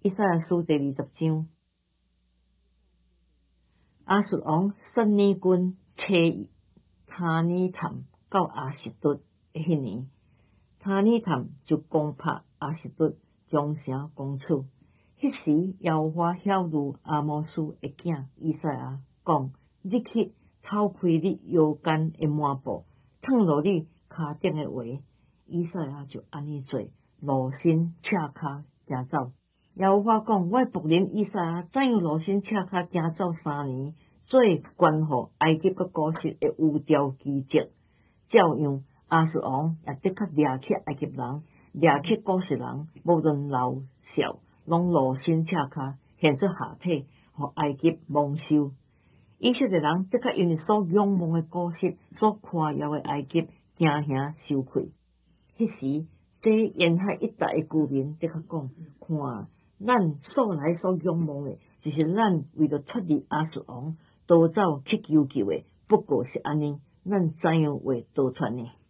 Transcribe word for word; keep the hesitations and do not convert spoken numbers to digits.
以赛亚书第二十章，亚述王三年军车他尼探到阿什顿的迄年，他尼探就攻破阿什顿，将城攻取。迄时，耶和华晓諭阿摩斯的囝以赛亚讲：你去偷开你腰间的抹布，烫落你骹顶的鞋。以赛亚就安尼做，裸身赤骹行走。耶和华讲：我仆人以赛亚怎样裸身赤骹行走三年，做关乎埃及甲古实的有条奇迹，照样亚述王也的确掠去埃及人，掠去古实人，无论老少，拢裸身赤骹现出下体，互埃及蒙羞。以色列人的确因为所仰望的古实，所夸耀的埃及，惊吓羞愧。迄时，这沿海一带的居民的确讲：看，咱素来所仰望的，就是咱为了脱离亚述王，逃走去求救的，不过是安尼，咱怎样会逃脱呢？